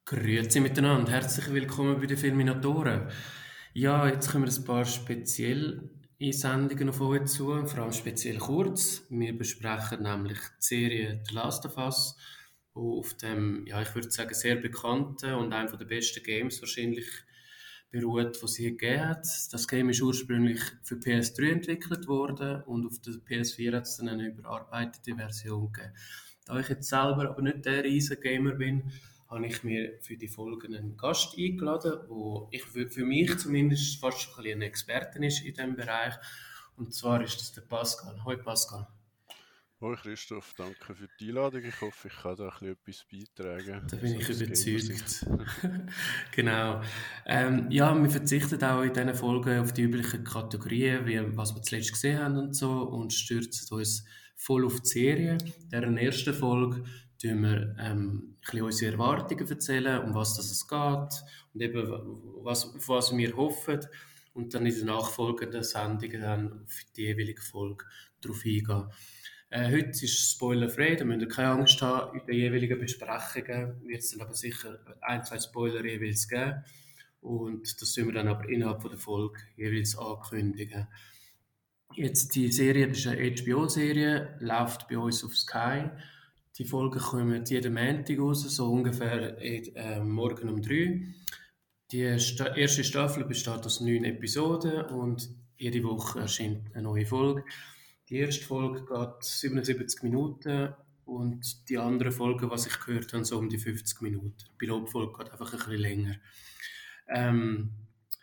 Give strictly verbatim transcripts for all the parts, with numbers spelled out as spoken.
Grüezi miteinander, herzlich willkommen bei den Filminatoren. Ja, jetzt kommen ein paar spezielle Einsendungen auf euch zu, vor allem speziell kurz. Wir besprechen nämlich die Serie The Last of Us, wo auf dem, ja, ich würde sagen, sehr bekannten und einem der besten Games wahrscheinlich beruht, was sie gegeben hat. Das Game ist ursprünglich für P S drei entwickelt worden und auf der P S vier hat es dann eine überarbeitete Version gegeben. Da ich jetzt selber aber nicht der riesen Gamer bin, habe ich mir für die Folgen einen Gast eingeladen, wo ich für, für mich zumindest fast schon ein bisschen ein Experte ist in diesem Bereich. Und zwar ist das der Pascal. Hoi Pascal. Hoi Christoph, danke für die Einladung. Ich hoffe, ich kann da ein bisschen etwas beitragen, Da bin so ich aus Gamersicht. überzeugt. Genau. Ähm, ja, wir verzichten auch in diesen Folgen auf die üblichen Kategorien, wie was wir zuletzt gesehen haben und so, und stürzen uns voll auf die Serie. In der ersten Folge tun wir ähm, ein bisschen unsere Erwartungen erzählen, um was das es geht und eben was, auf was wir hoffen. Und dann in den nachfolgenden Sendungen dann auf die jeweilige Folge darauf eingehen. Äh, heute ist es spoilerfrei, da müsst ihr keine Angst haben. In den jeweiligen Besprechungen wird es dann aber sicher ein, zwei Spoiler jeweils geben. Und das tun wir dann aber innerhalb von der Folge jeweils ankündigen. Jetzt die Serie, das ist eine H B O-Serie, läuft bei uns auf Sky. Die Folgen kommen jeden Montag raus, so ungefähr äh, morgen um drei. Die Sta erste Staffel besteht aus neun Episoden und jede Woche erscheint eine neue Folge. Die erste Folge geht siebenundsiebzig Minuten und die anderen Folgen, was ich gehört habe, so um die fünfzig Minuten. Die Pilotfolge geht einfach ein bisschen länger. Ähm,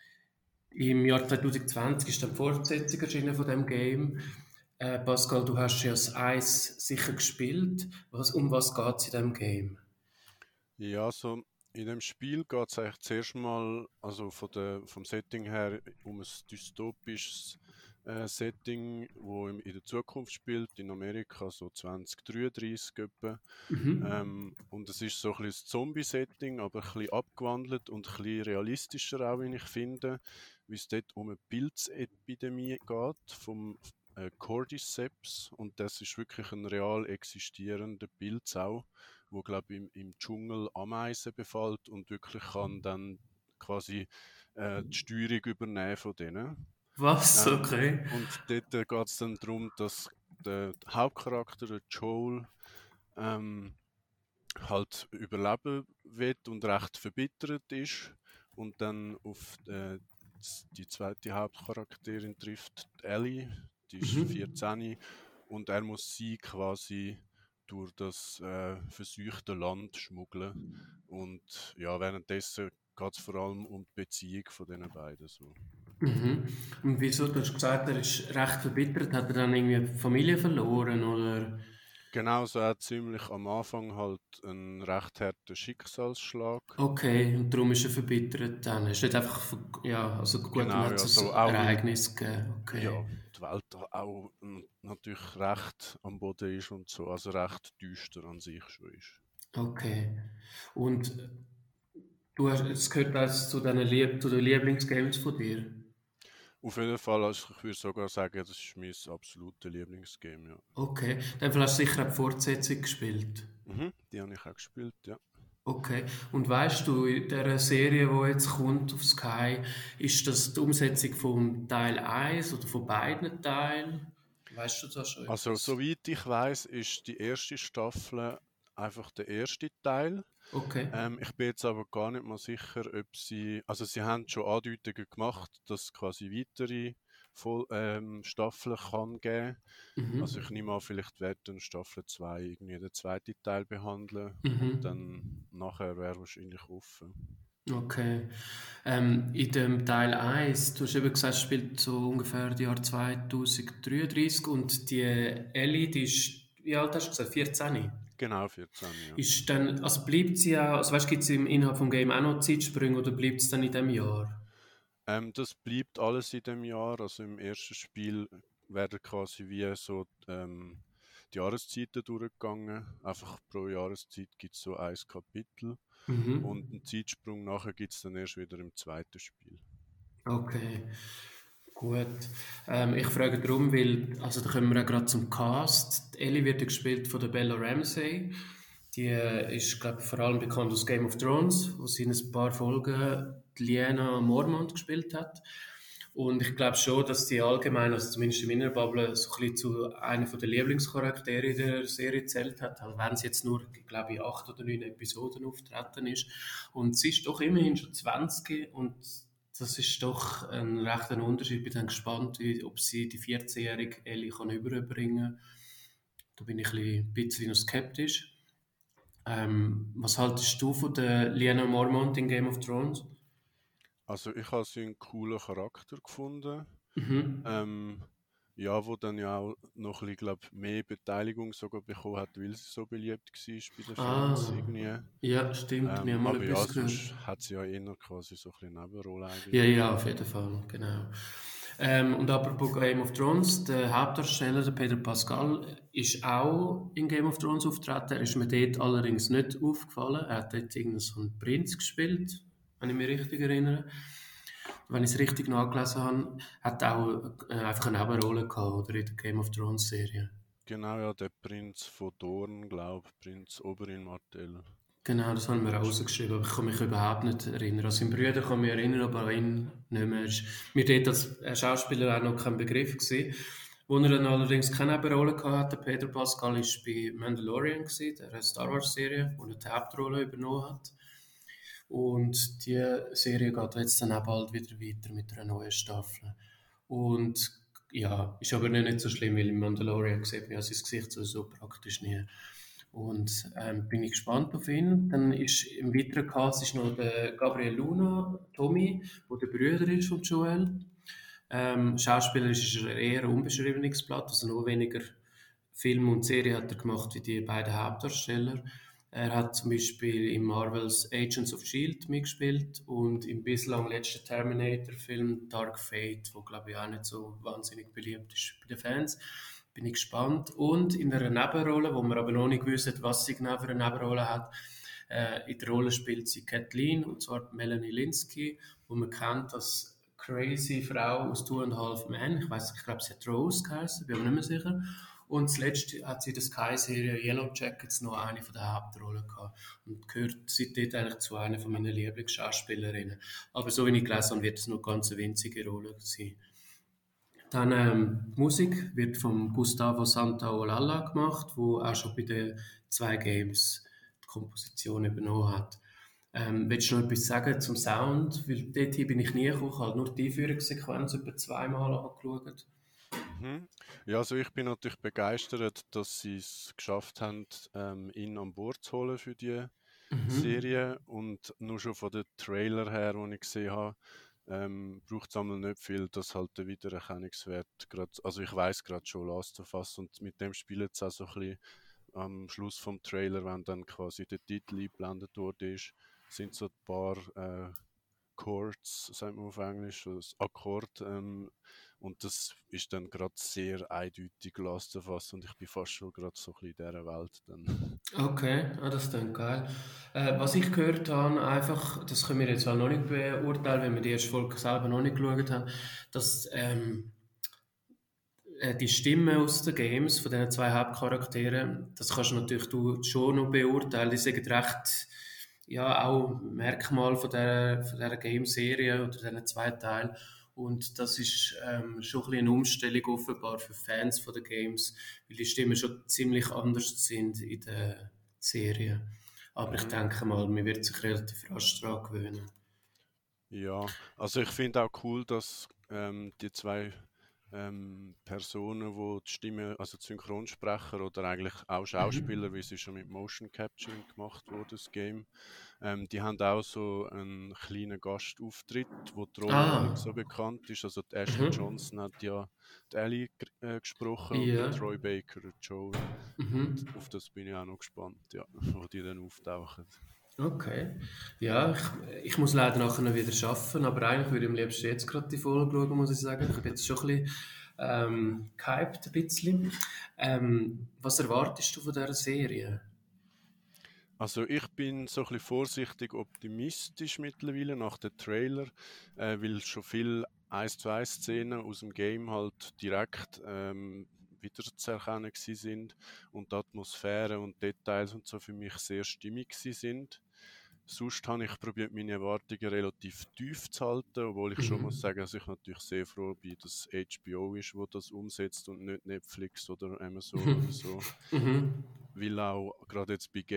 Im Jahr zwanzig zwanzig ist dann die Fortsetzung erschienen von dem Game. Äh, Pascal, du hast ja das Eis sicher gespielt. Was, um was geht es in diesem Game? Ja, so in dem Spiel geht es eigentlich zuerst mal, also von der, vom Setting her, um ein dystopisches äh, Setting, wo im, in der Zukunft spielt, in Amerika, so zwanzig dreiunddreißig etwa. Mhm. Ähm, und es ist so ein bisschen das Zombie-Setting, aber ein bisschen abgewandelt und ein bisschen realistischer auch, wie ich finde, wie es dort um eine Pilzepidemie geht, vom äh, Cordyceps. Und das ist wirklich ein real existierender Pilz auch, wo glaube im, im Dschungel Ameisen befällt und wirklich kann dann quasi äh, die Steuerung übernehmen von denen. Was? Ähm, Okay. und dort äh, geht es dann darum, dass der Hauptcharakter, der Joel, ähm, halt überleben wird und recht verbittert ist und dann auf äh, die zweite Hauptcharakterin trifft, die Ellie, die ist Mhm. vierzehn und er muss sie quasi durch das äh, verseuchte Land schmuggeln und ja, währenddessen geht es vor allem um die Beziehung von den beiden so. Mhm. Und wieso? Du hast gesagt, er ist recht verbittert. Hat er dann irgendwie die Familie verloren, oder? Genau, so hat ziemlich am Anfang halt einen recht harten Schicksalsschlag. Okay, und darum ist er verbittert dann. Es ist nicht einfach, ver- ja, also gut, dann Genau, hat ja, es so ein auch weil Ereignis gegeben. ja, Okay. die Welt auch n- natürlich recht am Boden ist und so, also recht düster an sich schon ist. Okay. Und du hast, es gehört also zu deinen Lieb zu den Lieblingsgames von dir? Auf jeden Fall, also ich würde sogar sagen, das ist mein absolutes Lieblingsgame, ja. Okay. Dann hast du sicher auch die Fortsetzung gespielt. Mhm, die habe ich auch gespielt, ja. Okay. Und weißt du, in der Serie, die jetzt kommt auf Sky, ist das die Umsetzung vom Teil eins oder von beiden Teilen? Weißt du da schon Also, etwas? soweit ich weiß, ist die erste Staffel einfach der erste Teil. Okay. Ähm, ich bin jetzt aber gar nicht mal sicher, ob sie, also sie haben schon Andeutungen gemacht, dass es quasi weitere Voll, ähm, Staffeln kann geben. Also ich Mhm. nehme an, vielleicht wird dann Staffel zwei irgendwie den zweiten Teil behandeln und Mhm. dann nachher wäre wahrscheinlich offen. Okay. Ähm, in dem Teil eins, du hast eben gesagt, es spielt so ungefähr das Jahr zwanzig dreiunddreißig und die Ellie, die ist, wie alt hast du gesagt, vierzehn? Genau, vierzehn, ja. Ist dann, also bleibt sie ja, also weißt, gibt es im Inhalt vom Game auch noch Zeitsprünge oder bleibt es dann in dem Jahr? Ähm, das bleibt alles in dem Jahr. Also im ersten Spiel werden quasi wie so ähm, die Jahreszeiten durchgegangen. Einfach pro Jahreszeit gibt es so ein Kapitel. Und Mhm. einen Zeitsprung nachher gibt es dann erst wieder im zweiten Spiel. Okay, gut. Ähm, ich frage darum, weil, also da kommen wir ja gerade zum Cast. Die Ellie wird ja gespielt von der Bella Ramsey. Die äh, ist, glaube ich, vor allem bekannt aus Game of Thrones, wo sie in ein paar Folgen die Lyanna Mormont gespielt hat. Und ich glaube schon, dass die allgemein, also zumindest in meiner Bubble, so ein bisschen zu einer der Lieblingscharaktere in der Serie zählt hat, auch wenn sie jetzt nur, glaube ich, acht oder neun Episoden auftreten ist. Und sie ist doch immerhin schon zwanzig und das ist doch ein rechter Unterschied. Ich bin dann gespannt, wie, ob sie die vierzehnjährige Ellie kann überbringen kann. Da bin ich ein bisschen noch skeptisch. Ähm, was haltest du von der Lyanna Mormont in Game of Thrones? Also ich habe sie einen coolen Charakter gefunden. Mhm. Ähm, ja, wo dann ja auch noch ein bisschen, glaub, mehr Beteiligung sogar bekommen hat, weil sie so beliebt war bei den Fans Ah, irgendwie. ja, stimmt. Wir Ähm, haben mal aber ja, etwas gehört. sonst hat sie ja eher quasi so ein bisschen Nebenrolle Ja, eigentlich ja, auf gehabt. jeden Fall, genau. Ähm, und apropos Game of Thrones, der Hauptdarsteller, der Pedro Pascal, ist auch in Game of Thrones auftreten. Er ist mir dort allerdings nicht aufgefallen. Er hat dort irgendeinen so einen Prinz gespielt, wenn ich mich richtig erinnere. Wenn ich es richtig nachgelesen habe, hat er auch äh, einfach eine Nebenrolle gehabt, oder in der Game of Thrones Serie. Genau, ja, der Prinz von Dorn, glaube Prinz Oberyn Martell Genau, das haben wir auch ist das. rausgeschrieben, aber ich kann mich überhaupt nicht erinnern. Also seinen Brüder kann ich mich erinnern, aber an ihn nicht mehr. Ist mir dort als äh, Schauspieler auch noch kein Begriff gewesen. Wo er dann allerdings keine Nebenrolle gehabt hat, der Pedro Pascal, war bei Mandalorian gewesen, der Star Wars Serie, wo er die Hauptrolle übernommen hat. Und die Serie geht jetzt dann auch bald wieder weiter mit einer neuen Staffel. Und ja, ist aber nicht so schlimm, weil im Mandalorian sieht man ja sein Gesicht sowieso praktisch nie. Und ähm, bin ich gespannt auf ihn. Dann ist im weiteren Cast ist noch der Gabriel Luna, Tommy, der der Bruder ist von Joel. Ähm, schauspielerisch ist er eher ein unbeschriebenes Blatt, also noch weniger Film und Serie hat er gemacht wie die beiden Hauptdarsteller. Er hat zum Beispiel in Marvels Agents of Shield mitgespielt und im bislang letzten Terminator-Film Dark Fate, wo glaube ich auch nicht so wahnsinnig beliebt ist bei den Fans. Bin ich gespannt. Und in einer Nebenrolle, wo man aber noch nicht wissen, was sie genau für eine Nebenrolle hat, äh, in der Rolle spielt sie Kathleen, und zwar Melanie Linsky, wo man kennt als crazy Frau aus Two and a Half Men. Ich weiß, ich glaube, sie hat Rose geheißen, bin mir nicht mehr sicher. Und zuletzt hat sie in der Sky-Serie Yellow Jackets noch eine von der Hauptrollen gehabt und gehört seitdem eigentlich zu einer von meinen Lieblingsschauspielerinnen. Aber so wie ich gelesen habe, wird es nur ganz eine winzige Rolle sein. Dann ähm, die Musik wird von Gustavo Santaolalla gemacht, wo auch schon bei den zwei Games die Komposition übernommen hat. Ähm, willst du noch etwas sagen zum Sound? Weil dort bin ich nie gekommen, ich habe nur die Einführungssequenz etwa zweimal angeschaut. Mhm. Ja, also ich bin natürlich begeistert, dass sie es geschafft haben, ähm, ihn an Bord zu holen für die Mhm. Serie. Und nur schon von den Trailer her, den ich gesehen habe, ähm, braucht es einmal nicht viel, dass halt der Wiedererkennungswert gerade, also ich weiß gerade schon Last of Us und mit dem spielt es auch so ein bisschen am Schluss vom Trailer, wenn dann quasi der Titel eingeblendet worden ist, sind so ein paar äh, Chords, sagt man auf Englisch, das Akkord, ähm, und das ist dann gerade sehr eindeutig Last of Us und ich bin fast schon gerade so ein bisschen in dieser Welt dann. Okay, ah, das klingt geil. Äh, was ich gehört habe, einfach, das können wir jetzt halt noch nicht beurteilen, wenn wir die erste Folge selber noch nicht geschaut haben, dass ähm, äh, die Stimmen aus den Games von diesen zwei Hauptcharakteren, das kannst du natürlich du schon noch beurteilen. Die sind recht, ja, auch Merkmal von der, von der Game-Serie oder diesen zwei Teilen. Und das ist ähm, schon ein bisschen eine Umstellung offenbar für Fans von den Games, weil die Stimmen schon ziemlich anders sind in der Serie. Aber ich Mhm. denke mal, man wird sich relativ rasch daran gewöhnen. Ja, also ich finde auch cool, dass ähm, die zwei ähm, Personen, wo die Stimme, also die Synchronsprecher oder eigentlich auch Schauspieler, wie Mhm. sie schon mit Motion Capturing gemacht wurde, das Game, ähm, die haben auch so einen kleinen Gastauftritt, wo die Rolle noch nicht Ah, so bekannt ist. Also die Ashley mhm. Johnson hat ja die Ellie g- äh, gesprochen und der Ja. Troy Baker, der Joel. Und Mhm. auf das bin ich auch noch gespannt, ja, wo die dann auftauchen. Okay. Ja, ich, ich muss leider nachher noch wieder arbeiten, aber eigentlich würde ich am liebsten jetzt gerade die Folge schauen, muss ich sagen. Ich bin jetzt schon ein bisschen ähm, gehypt, ein bisschen. Ähm, was erwartest du von dieser Serie? Also ich bin so ein bisschen vorsichtig optimistisch mittlerweile nach dem Trailer, äh, weil schon viel eins zu eins Szenen aus dem Game halt direkt ähm, wiederzuerkennen sind und die Atmosphäre und Details und so für mich sehr stimmig sind. Sonst habe ich probiert, meine Erwartungen relativ tief zu halten, obwohl ich schon Mhm. muss sagen, dass ich natürlich sehr froh bin, dass H B O ist, wo das umsetzt und nicht Netflix oder Amazon Mhm. oder so. Mhm. Weil auch gerade jetzt bei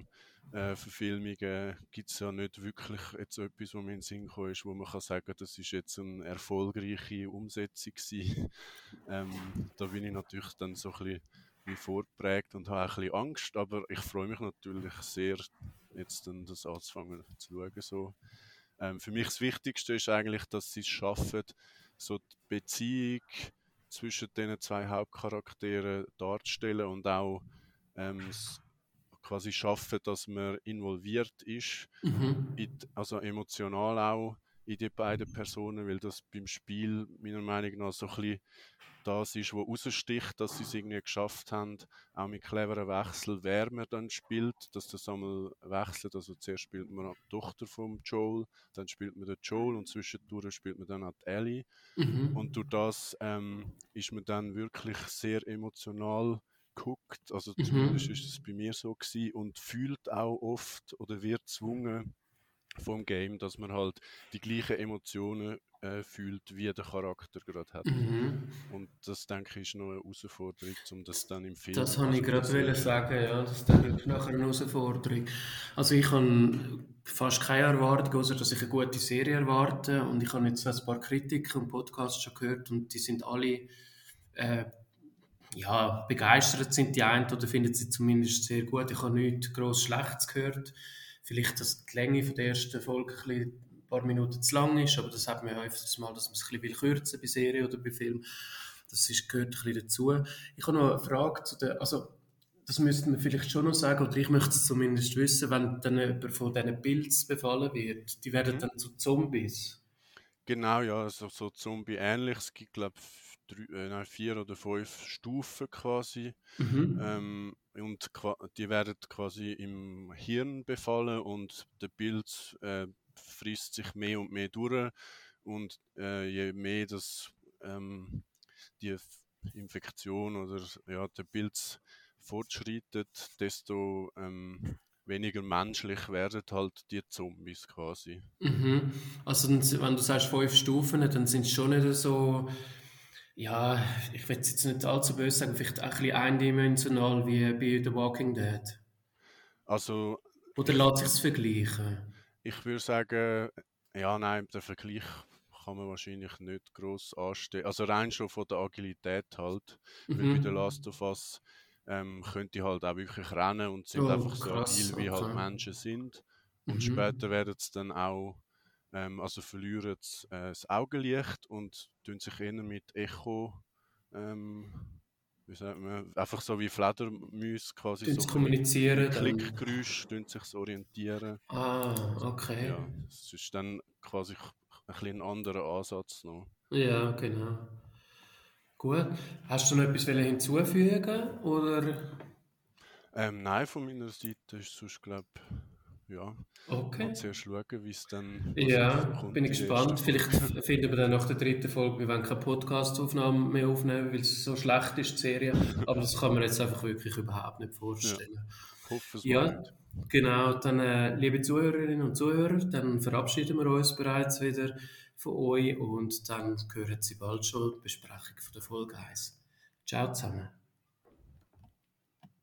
Game-Verfilmungen gibt es ja nicht wirklich jetzt etwas, wo mir in den Sinn gekommen ist, wo man kann sagen, das ist jetzt eine erfolgreiche Umsetzung gewesen. ähm, da bin ich natürlich dann so ein bisschen wie vorgeprägt und habe auch ein bisschen Angst, aber ich freue mich natürlich sehr, jetzt dann das anzufangen zu schauen. So. Ähm, für mich das Wichtigste ist eigentlich, dass sie es schaffen, so die Beziehung zwischen den zwei Hauptcharakteren darzustellen und auch ähm, s- quasi schaffen, dass man involviert ist, Mhm. in die, also emotional auch in die beiden Personen, weil das beim Spiel meiner Meinung nach so ein bisschen das ist, was raussticht, dass sie es irgendwie geschafft haben, auch mit cleveren Wechsel, wer man dann spielt, dass das einmal wechselt. Also zuerst spielt man die Tochter von Joel, dann spielt man den Joel und zwischendurch spielt man dann auch die Ellie. Mhm. Und durch das ähm, ist man dann wirklich sehr emotional geguckt, also zumindest ist Mhm. es bei mir so gewesen, und fühlt auch oft oder wird gezwungen vom Game, dass man halt die gleichen Emotionen äh, fühlt, wie der Charakter gerade hat. Mhm. Und das, denke ich, ist noch eine Herausforderung, um das dann im Das Film wollte ich oder in der gerade wollen Serie. sagen, ja, das ist dann wirklich nachher eine Herausforderung. Also ich habe fast keine Erwartung, außer dass ich eine gute Serie erwarte. Und ich habe jetzt ein paar Kritiken und Podcasts schon gehört und die sind alle äh, ja, begeistert sind die einen oder finden sie zumindest sehr gut. Ich habe nichts gross Schlechtes gehört. Vielleicht, dass die Länge von der ersten Folge ein, bisschen, ein paar Minuten zu lang ist, aber das hat man ja öfters mal, dass man es ein bisschen kürzen will bei Serien oder bei Filmen. Das ist, gehört ein bisschen dazu. Ich habe noch eine Frage zu der, also das müsste man vielleicht schon noch sagen, oder ich möchte es zumindest wissen, wenn dann jemand von diesen Pilzen befallen wird, die werden Mhm. dann zu Zombies. Genau, ja, also so Zombie-ähnlich. Es gibt, glaube ich, äh, nein, vier oder fünf Stufen quasi. Mhm. Ähm, und qua- die werden quasi im Hirn befallen und der Pilz äh, frisst sich mehr und mehr durch. Und äh, je mehr das, ähm, die F- Infektion oder ja, der Pilz fortschreitet, desto ähm, weniger menschlich werden halt die Zombies quasi. Mhm. Also dann, wenn du sagst fünf Stufen, dann sind es schon nicht so, ja, ich will jetzt nicht allzu böse sagen, vielleicht auch ein bisschen eindimensional wie bei The Walking Dead. Also Oder ich, lässt sich es vergleichen? ich würde sagen, ja, nein, der Vergleich kann man wahrscheinlich nicht gross anstellen. Also rein schon von der Agilität halt, weil bei The Mhm. Last of Us ähm, können die halt auch wirklich rennen und sind einfach Oh, so krass, agil, wie halt okay. Menschen sind. Und Mhm. später werden sie dann auch, ähm, also verlieren sie, äh, das Augenlicht und tun sich eher mit Echo, ähm, wie sagt man, einfach so wie Fledermäuse quasi Tun so sie ein bisschen mit kommunizieren dann? Klickgeräusch tun sich orientieren. Ah, okay. Ja, es ist dann quasi ein bisschen ein anderer Ansatz noch. Ja, genau. Gut. Hast du noch etwas hinzufügen oder? Ähm, nein, von meiner Seite ist sonst, glaube ich, ja, mal Okay. zuerst schauen, wie es dann, was Ja, bin rauskommt ich in der ersten gespannt. Vielleicht Folge. finden wir dann nach der dritten Folge, wir wollen keine Podcast-Aufnahme mehr aufnehmen, weil es so schlecht ist, die Serie. Aber das kann man jetzt einfach wirklich überhaupt nicht Ja, vorstellen. hoffe es mal Ja, nicht. genau. Dann, äh, liebe Zuhörerinnen und Zuhörer, dann verabschieden wir uns bereits wieder von euch und dann hören Sie bald schon die Besprechung von der Folge eins. Ciao zusammen.